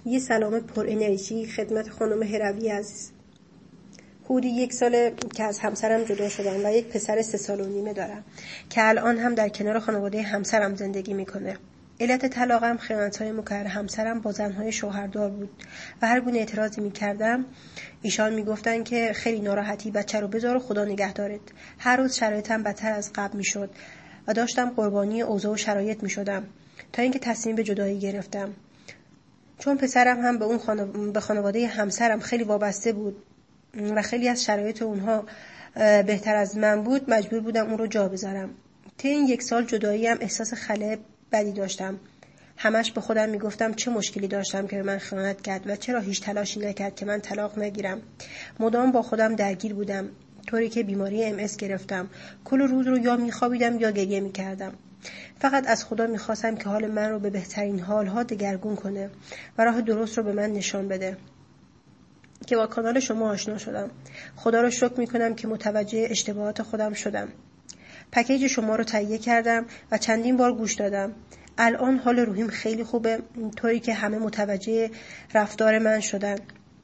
یه سلام پر انرژی خدمت خانم هروی عزیز. حدود 1 ساله که از همسرم جدا شدم و یک پسر 3 سال و نیمه دارم که الان هم در کنار خانواده همسرم زندگی میکنه. علت طلاقم خیانت‌های مکرر همسرم با زن‌های شوهردار بود و هر گونه اعتراضی میکردم ایشان میگفتن که خیلی ناراحتی، بچه رو بذار و خدا نگهدارت. هر روز شرایطم بدتر از قبل میشد و داشتم قربانی اوضاع و شرایط میشدم تا اینکه تصمیم به جدایی گرفتم. چون پسرم هم به خانواده همسرم خیلی وابسته بود و خیلی از شرایط اونها بهتر از من بود، مجبور بودم اون رو جا بذارم. طی این 1 سال جدایی هم احساس خلأ بدی داشتم. همش به خودم میگفتم چه مشکلی داشتم که به من خیانت کرد و چرا هیچ تلاشی نکرد که من طلاق نگیرم. مدام با خودم درگیر بودم، طوری که بیماری MS گرفتم. کل روز رو یا میخوابیدم یا گریه میکردم. فقط از خدا میخواستم که حال من رو به بهترین حالها دگرگون کنه و راه درست رو به من نشان بده. که با کانال شما آشنا شدم. خدا رو شکر میکنم که متوجه اشتباهات خودم شدم. پکیج شما رو تهیه کردم و چندین بار گوش دادم. الان حال روحیم خیلی خوبه، طوری که همه متوجه رفتار من شدن.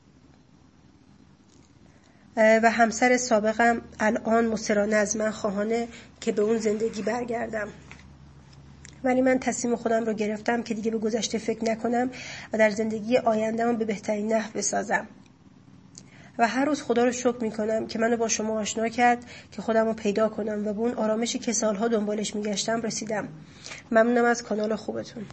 و همسر سابقم الان مصرانه از من خواهانه که به اون زندگی برگردم. ولی من تصمیم خودم رو گرفتم که دیگه به گذشته فکر نکنم و در زندگی آینده‌ام به بهترین نحو بسازم. و هر روز خدا رو شکر میکنم که منو با شما آشنا کرد که خودم رو پیدا کنم و به اون آرامشی که سالها دنبالش میگشتم رسیدم. ممنونم از کانال خوبتون.